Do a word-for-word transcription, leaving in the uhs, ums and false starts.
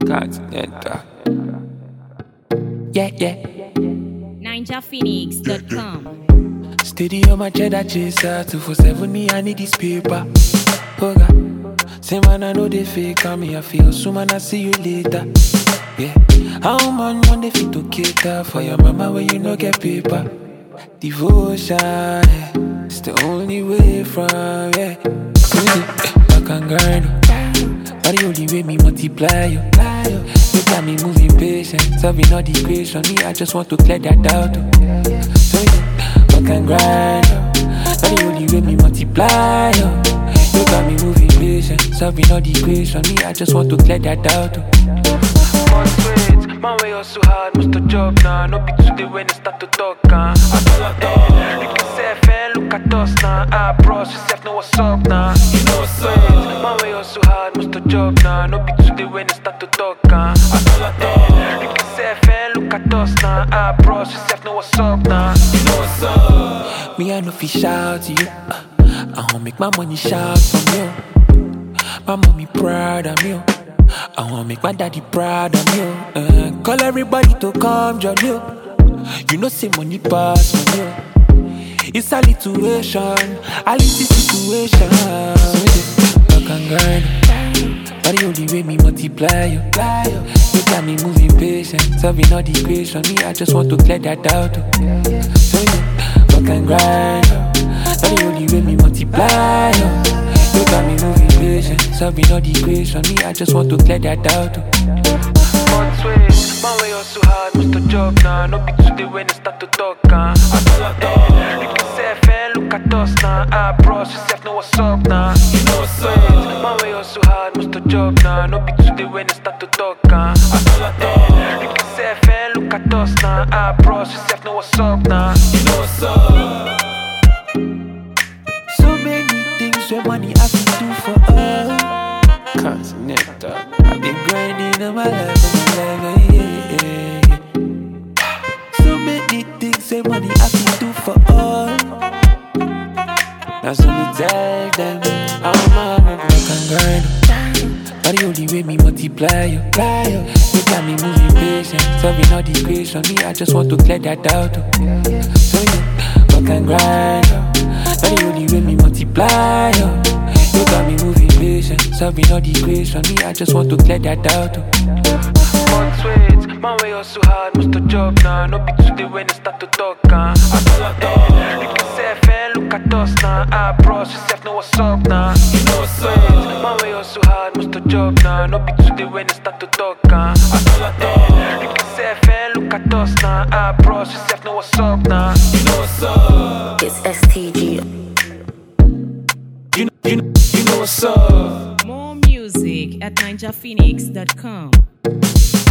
Continental. Yeah, yeah. ninja phoenix dot com. Steady on my cheddar chaser. two four seven me, I need this paper. Oh God. Say man, I know they fake on me. I feel so man, I see you later. Yeah. How man on the fit to cater for your mama when you no get paper? Devotion, yeah. It's the only way from, yeah. So yeah, I can grind. But the only way me multiply you. You got me moving patient, solving all the equation. Me, I just want to clear that out. So yeah, I can grind. But the only way me multiply you. You got me moving patient, solving all the equation. Me, I just want to clear that out. Man, way you so hard, must to job now. No be today when they start to talk, huh? You can say, fan, look at us now. Ah, bros, yourself know what's up now. You know what's up. Man, way you so hard, must to job now. No be today when they start to talk, huh? You can say, fan, look at us now. Ah, bros, yourself know what's up now. You know what's up. Me, I know fi shout to you. I won't make my money shout from you. My mommy proud of me. I wanna make my daddy proud of me. Uh, call everybody to come join you. You know, say money pass from you. It's a situation, a little situation. So I can grind. But the only way me multiply you. You got me moving patient, solving all the equation. Me, I just want to clear that out. So yeah, I can grind. But the only way me multiply you. You got me moving patient, solving all the equation. Me, I just want to clear that out. One switch, man, way you so hard, must to job now. No be today when they start to talk, huh? You can say, fan, look at us now. Ah, bros, yourself know what's up now. You know what's up. Man, way you so hard, must to job now. No be today when they start to talk, huh? You can say, fan, look at us now. Ah, bros, yourself know what's up now. You know what's up. So many things where money I can do for us. Continental. I've been grinding all my life, all my life, yeah, yeah, yeah. So many things where money I can do for us. Now so me tell them, I'm a I can grind. But the only way me multiply you. You got me moving patient, solving all the equation. Me, I just want to clear that out. So yeah, I can grind. But the only way me multiply you. You got me moving patient, solving all the equation. Me, I just want to clear that out. One switch, man, way you so hard, must to job now. No be today when they start to talk, huh? You can say, fan, look at us now. Ah, bros, yourself know what's up now. You know what's up. Man, way you so hard, must to job now. No be today when they start to talk, huh? You can say, fan, look at us now. Ah, bros, yourself know what's up now. You know what's up. It's S T G. You know, you know, you know what's up. More music at ninja phoenix dot com.